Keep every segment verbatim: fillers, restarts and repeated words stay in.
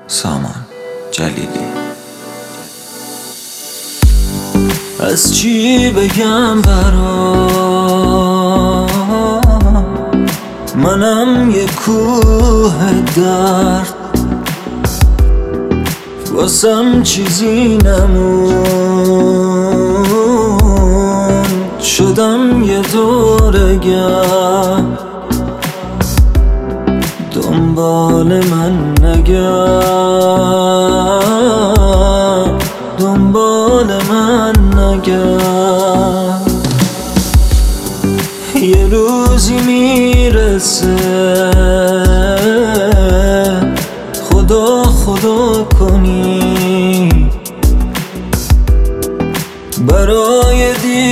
سامان جلیلی. از چی بگم برات، منم یه کوه درد، واسم چیزی نمون، شدم یه دورگرد. دنبال من نگرد، دنبال من نگرد. یه روزی میرسه خدا خدا کنی، برای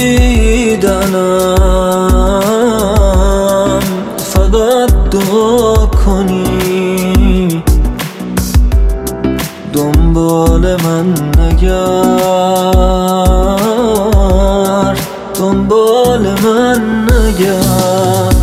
دیدنم فقط دعا کنی. دنبال من نگرد، دنبال من نگرد.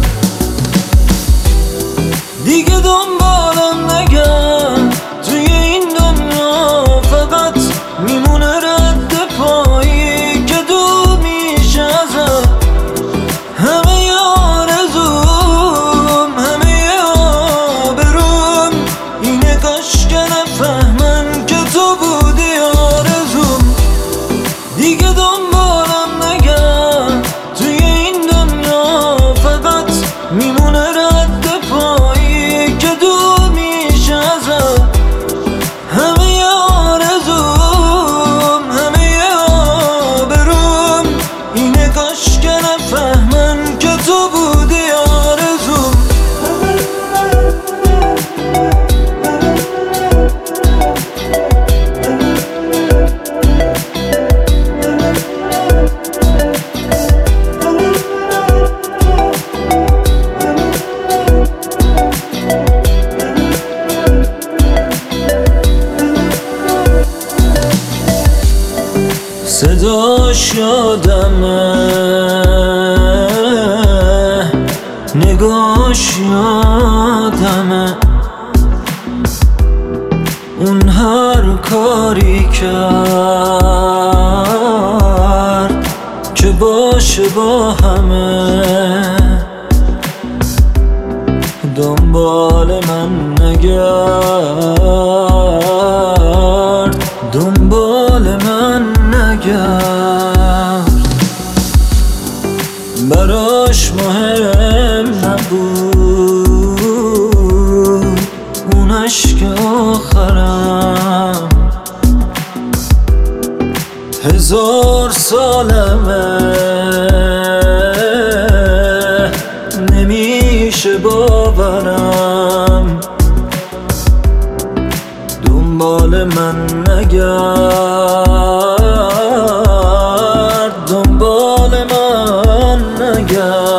دیگه دنبالم نگرد، توی این دنیا فقط میمونه رد پایی که دور میشه ازم. همه آرزوم، همه آبروم اینه کاش که نفهمن که تو بودی آرزوم. دیگه دنبالم نگرد، توی این دنیا فقط میمونه رد پایی که دور میشه ازم. همه آرزوم، همه آبروم اینه کاش که نفهمن که تو بودی آرزوم. صداش یادمه، نگاش یادمه، اون هر کاری کرد که باشه با همه. دنبال من نگرد، دنبال من نگرد. براش مهم نبود اون عشق آخرم. هزار سالمه نمیشه باورم. دنبال من نگرد، دنبال من نگرد.